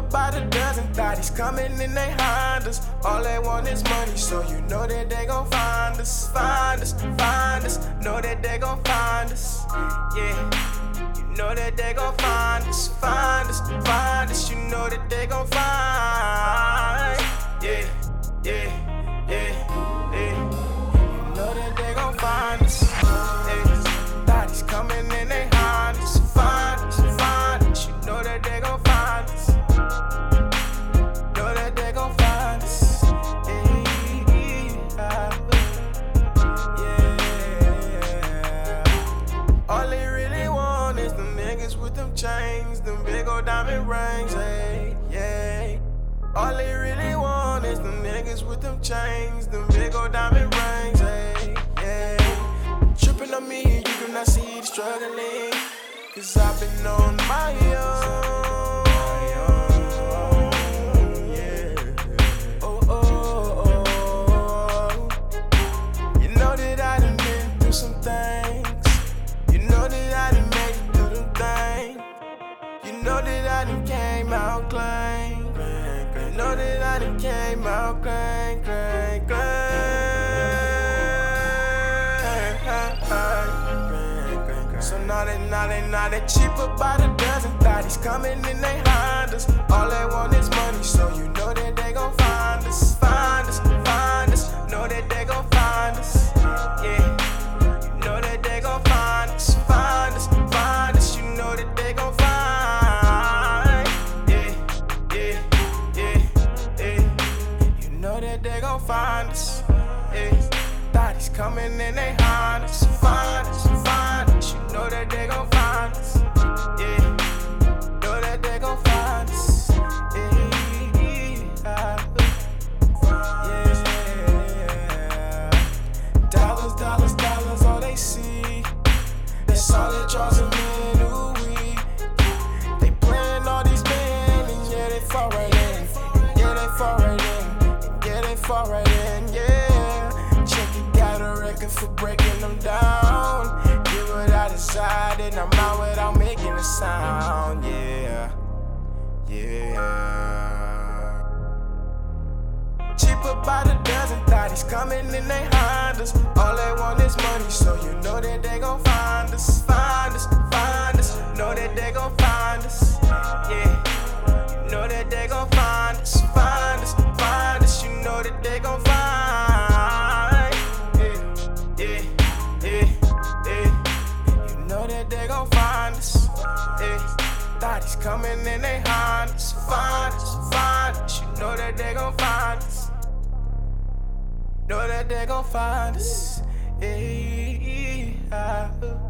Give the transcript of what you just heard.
about a dozen thotties coming in they Hondas. All they want is money, so you know that they gon' find us, find us, find us. Know that they gon' find us, yeah. You know that they gon' find us, find us, find us. You know that they gon' find, yeah, yeah, yeah, yeah. You know that they gon' find us, yeah. Thotties coming in they Hondas, find us, find us. You know that they gon' find us, know that they gon' find us, yeah. All they really want is the niggas with them chains, them big old diamond rings, hey, yeah. All they really want is the niggas with them chains, them big old diamond rings, hey, yeah. Tripping on me, you do not see the struggling, cause I've been on my own, yeah. Oh, oh, oh. You know that I done been through some things. You know that I done made it through them things. You know that I done came out clean. You know that I done came out clean, clean, clean. So now they cheap about a dozen thotties coming in they Hondas. All they want is money, so you know that they gon' find us, find us, find us. Know that they gon' find us, yeah. You know that they gon' find us, find us, find us. You know that they gon' find, yeah, yeah, yeah, yeah. You know that they gon' find us, yeah. Thotties coming in they Hondas, find us, find us. You know that they gon' find us, yeah. Know that they gon' find us, yeah. Dollars, dollars, dollars, all they see. That's all that draws them in, ooh wee. They playing all these men, and yeah, they fall right in. Yeah, they fall right in. Yeah, they fall right in, yeah. Check it, got a record for breaking them down. Get what I decided, I'm out without making a sound, yeah, yeah. Cheap about a dozen thotties coming in they Hondas. All they want is money, so you know that they gon' find us, find us, find us. Know that they gon' find us, yeah. You know that they gon' find us, find us, find us. You know that they gon' find, yeah, yeah, yeah. You know that they gon' find us, yeah. Thotties coming in they Hondas, find us, find us. You know that they gon' find us, know that they gon' find us, yeah.